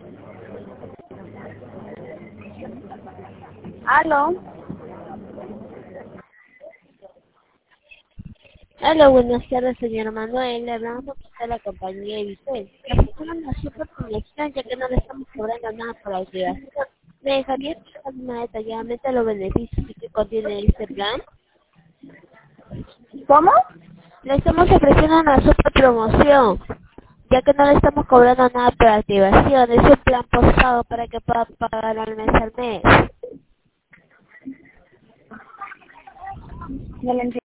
Aló. Hola, buenas tardes, señor Manuel. Le hablamos de la compañía Evicel. La persona nació por conexión, ya que no le estamos cobrando nada por la activación. ¿Me dejaría explicar más detalladamente los beneficios que contiene este plan? ¿Cómo? Le estamos ofreciendo una super promoción, ya que no le estamos cobrando nada por la activación. Es un plan postpago para que pueda pagar al mes al mes. No le entiendo.